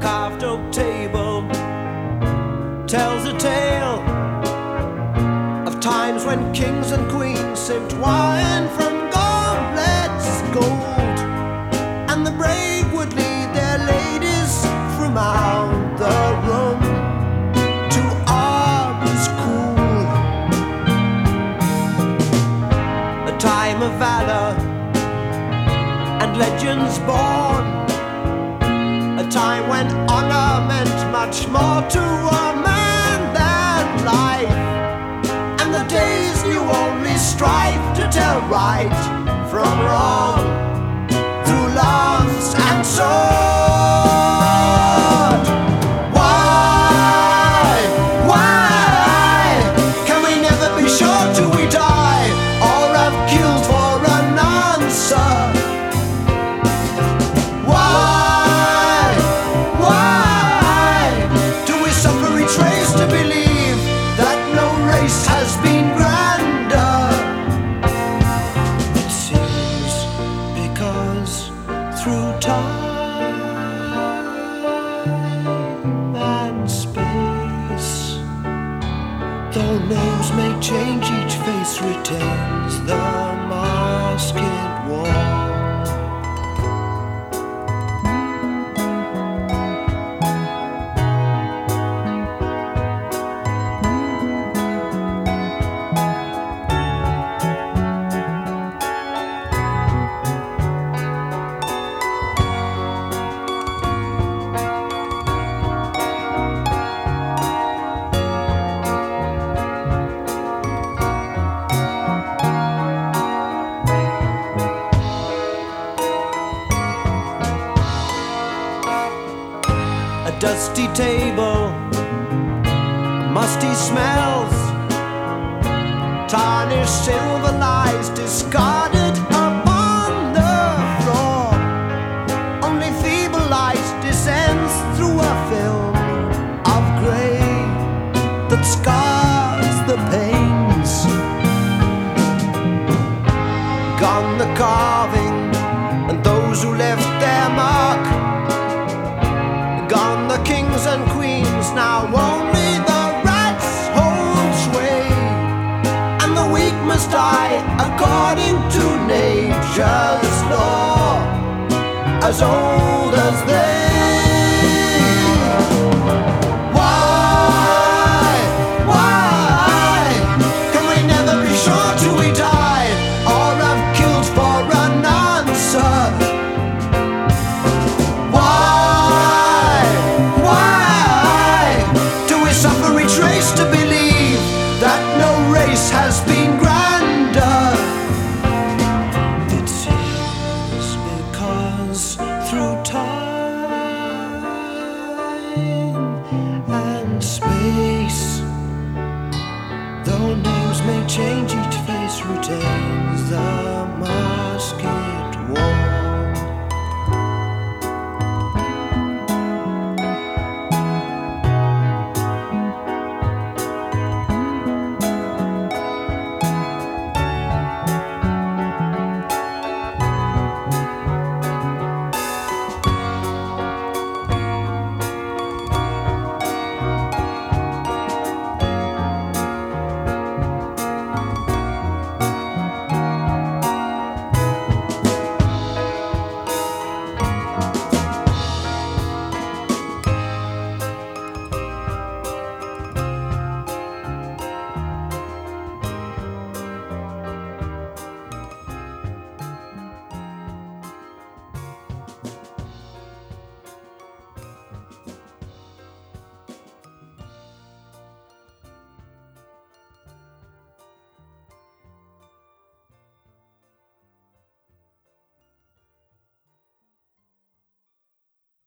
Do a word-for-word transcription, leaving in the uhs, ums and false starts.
carved oak table tells a tale of times when kings and queens sipped wine from goblets gold, and the brave would lead their ladies from out the room to arms cool. A time of valor and legends born, a time when honor meant much more to a man than life, and the days knew only strife to tell right from wrong through lance and sword. Why, why can we never be sure till we die, or have killed for an answer? To believe that no race has been grander. It seems because through time and space, though names may change, each face retains the masked wall. A dusty table, musty smells, tarnished silver lies discarded upon the floor. Only feeble light descends through a film of grey that scars the panes. Gone the carving and those who left their mark, gone the kings and queens, now only the rats hold sway, and the weak must die according to nature's law, as old as they